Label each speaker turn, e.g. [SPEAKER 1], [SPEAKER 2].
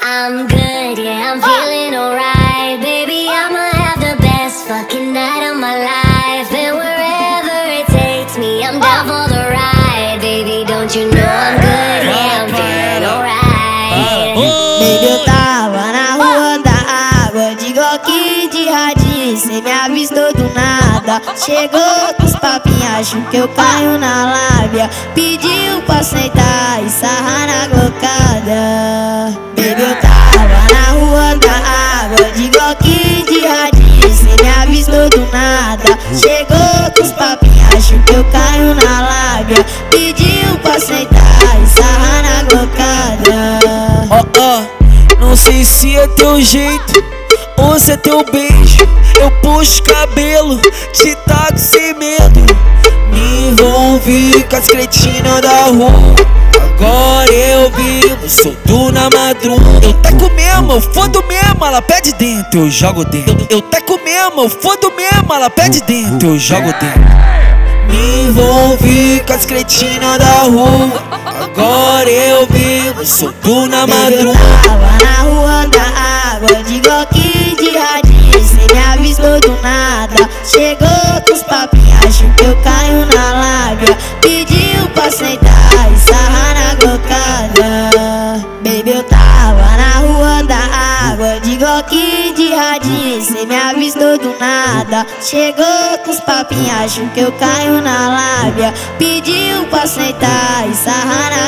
[SPEAKER 1] I'm good, yeah, I'm feeling alright. Baby, I'ma have the best fucking night of my life. And wherever it takes me, I'm down for the ride. Baby, don't you know I'm good, yeah, I'm feeling alright.
[SPEAKER 2] Baby, eu tava na rua da água, de Glock de radinho, cê me avistou do nada. Chegou com os papinhos, acho que eu caio na lábia. Pediu pra sentar e sarrar na glocada. Baby, eu tava na rua da água, de Glock de radinho, cê me avistou do nada. Chegou com os papinhos, acho que eu caio na lábia. Pediu pra sentar e sarrar na glocada.
[SPEAKER 3] Não sei se é teu jeito ou se é teu beijo. Eu puxo cabelo, te taco sem medo. Me envolvi com as cretinas da rua. Agora eu vivo solto na madruga. Eu taco mesmo, eu fodo mesmo, ela pede dentro, eu jogo dentro. Eu taco mesmo, eu fodo mesmo, ela pede dentro, eu jogo dentro. Me envolvi com as cretinas da rua. Agora eu vivo solto na madruga.
[SPEAKER 2] Eu tava na rua da água, de Glock de radinho, cê me avistou do nada. Chegou com os papinhos, acho que eu caio na lábia. Pediu pra sentar e sarrar na glocada. Baby, eu tava na rua da água, de Glock de radinho, cê me avistou do nada. Chegou com os papinhos, acho que eu caio na lábia. Pediu pra sentar e sarrar na